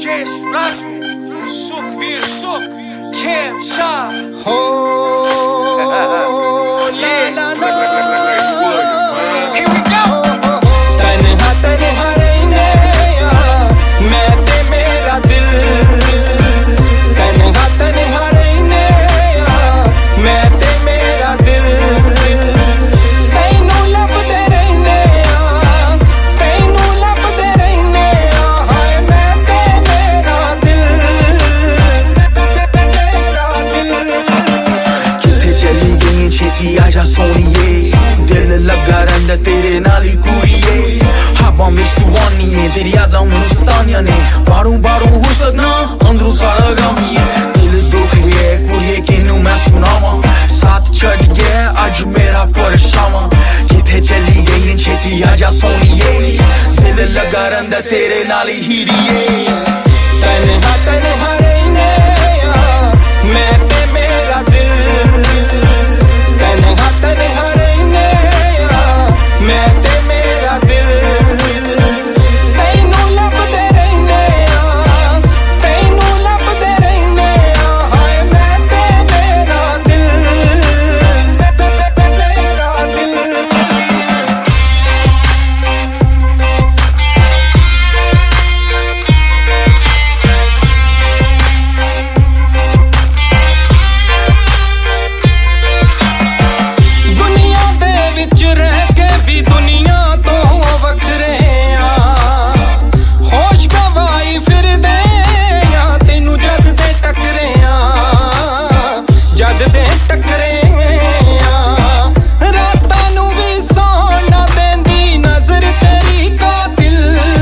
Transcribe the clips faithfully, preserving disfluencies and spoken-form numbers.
Cash Roger, Sukhveer Sukh, Cam Shah. Oh, yeah. la, la, la. Here we go. तन्हा तन्हा रहने मैं ते मेरा दिल, तन्हा तन्हा रहने मैं ते मेरा दिल, तैनू लभदे रहने तैनू लभदे रहने हाय मैं ते मेरा दिल, मेरा दिल। किथे चली गई छेती आजा सोनिए, दिल लगा रंदा तेरे नाल ही कुड़िए, हवा विच तू आनी है तेरी यादां मैनू सतानियां ने, बाहरों बाहरों होश लगना अंदरों सारा गमी है, दिल दुख गया कुड़िए किनू मैं सुनावां, साथ छड़ गया अज मेरा परछावां, किथे चली गई छेती आजा सोनिए, दिल लगा रंदा तेरे नाल ही हीरिए, तन्हा तन्हा रहने मैं ते मेरा दिल, तन्हा तन्हा रहने मैं ते मेरा दिल, तैनू लभदे रहने तैनू लभदे रहने हाय मैं ते मेरा दिल, मेरा दिल। दुनिया दे विच रह के भी दुनिया तो वखरे आ, होश गवाई फिरदे आ तेनू जद दे टकरे आ, जद दे टकरे आ, रातां नू भी सौण ना देंदी नजर तेरी कातिल,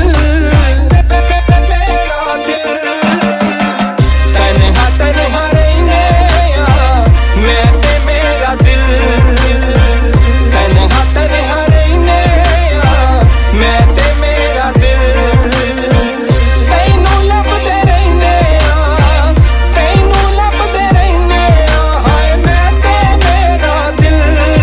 मेरा दिल। तन्हा तन्हा रहने मैं ते मेरा दिल, तन्हा तन्हा रहने मैं ते मेरा दिल, तैनू लभदे रहने तैनू लभदे रहने हाय मैं ते मेरा दिल,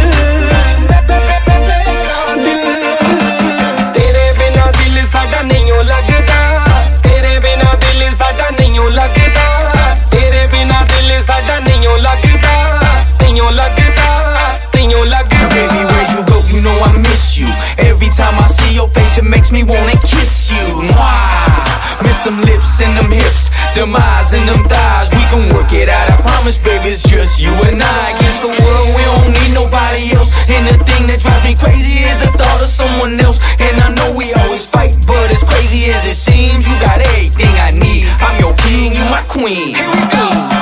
मेरा दिल। तेरे बिना दिल साडा नहीं लगदा, तेरे बिना दिल साडा नहीं लगदा, तेरे बिना दिल साडा नहीं लगदा, नहीं लगदा, नहीं लगदा। baby where you go you know I miss you, every time I see your face it makes me wanna kiss you, mwah. Miss them lips and them hips, them eyes and them thighs, we can work it out I promise baby it's just you and I against the world, we don't need nobody else, and the thing that drives me crazy is the thought of someone else, and I know we always fight but as crazy as it seems you got everything I need, I'm your king, you my queen. Here we go.